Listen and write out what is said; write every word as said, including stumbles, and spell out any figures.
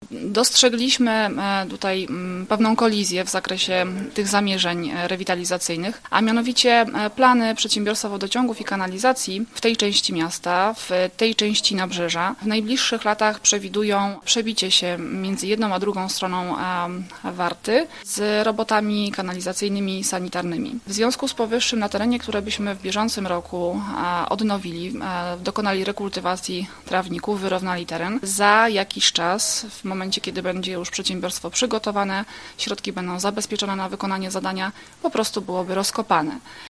Dostrzegliśmy tutaj pewną kolizję w zakresie tych zamierzeń rewitalizacyjnych, a mianowicie plany przedsiębiorstwa wodociągów i kanalizacji w tej części miasta, w tej części nabrzeża w najbliższych latach przewidują przebicie się między jedną a drugą stroną Warty z robotami kanalizacyjnymi i sanitarnymi. W związku z powyższym na terenie, które byśmy w bieżącym roku odnowili, dokonali rekultywacji trawników, wyrównali teren. Za jakiś czas, w momencie kiedy będzie już przedsiębiorstwo przygotowane, środki będą zabezpieczone na wykonanie zadania, po prostu byłoby rozkopane.